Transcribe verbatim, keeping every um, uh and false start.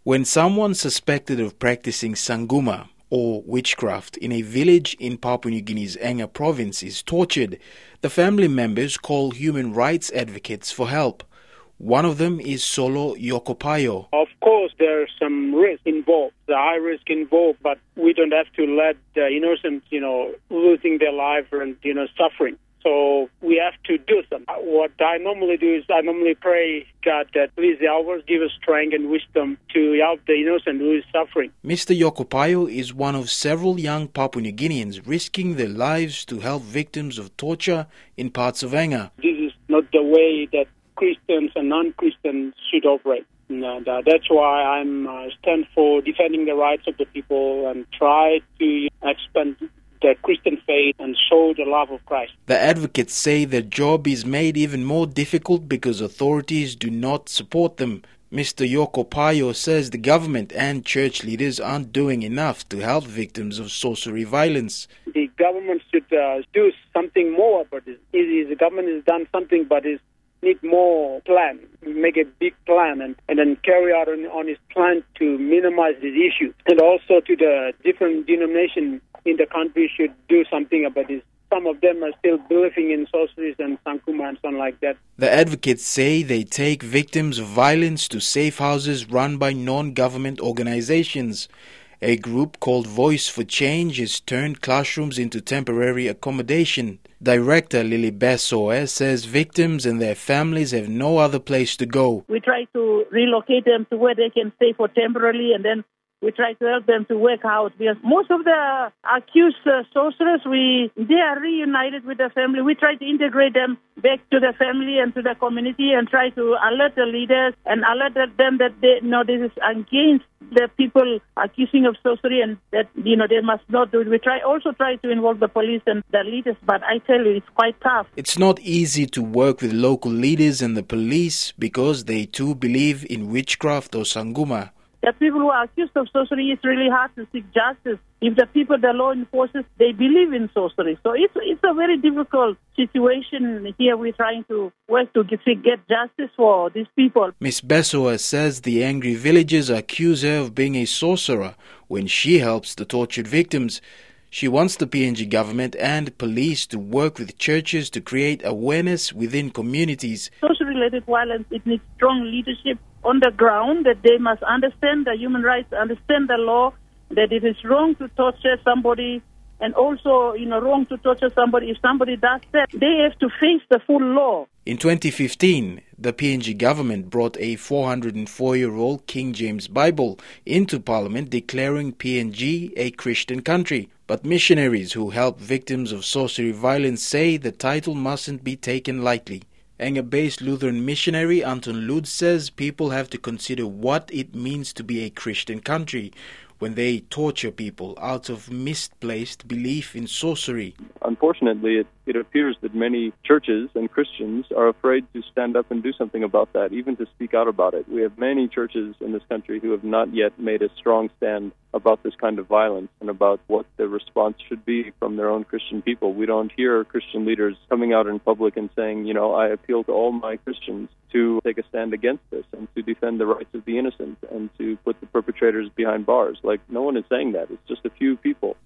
When someone suspected of practicing sanguma, or witchcraft, in a village in Papua New Guinea's Enga province is tortured, the family members call human rights advocates for help. One of them is Solo Yokopayo. Of course, there's some risk involved, the high risk involved, but we don't have to let the innocents, you know, losing their life and, you know, suffering. So we have to do something. What I normally do is I normally pray, God, that please help us, give us strength and wisdom to help the innocent who is suffering. Mister Yokopayo is one of several young Papua New Guineans risking their lives to help victims of torture in parts of Enga. This is not the way that Christians and non-Christians should operate. And uh, that's why I'm uh, stand for defending the rights of the people and try to expand the Christian faith and show the love of Christ. The advocates say their job is made even more difficult because authorities do not support them. Mister Yokopayo says the government and church leaders aren't doing enough to help victims of sorcery violence. The government should uh, do something more about this. The government has done something, but it needs more plan, make a big plan, and, and then carry out on, on his plan to minimize this issue. And also to the different denominations in the country should do something about this. Some of them are still believing in sorceries and sankuma and something like that. The advocates say they take victims of violence to safe houses run by non-government organizations. A group called Voice for Change has turned classrooms into temporary accommodation. Director Lily Bessoe says victims and their families have no other place to go. We try to relocate them to where they can stay for temporarily, and then we try to help them to work out, because most of the accused uh, sorcerers, we they are reunited with the family. We try to integrate them back to the family and to the community and try to alert the leaders and alert them that they you know this is against the people accusing of sorcery and that you know they must not do it. We try also try to involve the police and the leaders, but I tell you it's quite tough. It's not easy to work with local leaders and the police because they too believe in witchcraft or sanguma. The people who are accused of sorcery, it's really hard to seek justice. If the people, the law enforcers, they believe in sorcery. So it's it's a very difficult situation here. We're trying to work to get, get justice for these people. Miss Bessoe says the angry villagers accuse her of being a sorcerer when she helps the tortured victims. She wants the P N G government and police to work with churches to create awareness within communities. Social-related violence, it needs strong leadership on the ground, that they must understand the human rights, understand the law, that it is wrong to torture somebody, and also, you know, wrong to torture somebody. If somebody does that, they have to face the full law. In twenty fifteen, the P N G government brought a four hundred four year old King James Bible into Parliament, declaring P N G a Christian country. But missionaries who help victims of sorcery violence say the title mustn't be taken lightly. Enga-based Lutheran missionary Anton Lud says people have to consider what it means to be a Christian country when they torture people out of misplaced belief in sorcery. Unfortunately, it, it appears that many churches and Christians are afraid to stand up and do something about that, even to speak out about it. We have many churches in this country who have not yet made a strong stand about this kind of violence and about what the response should be from their own Christian people. We don't hear Christian leaders coming out in public and saying, you know, I appeal to all my Christians to take a stand against this and to defend the rights of the innocent and to put the perpetrators behind bars. Like, no one is saying that. It's just a few people.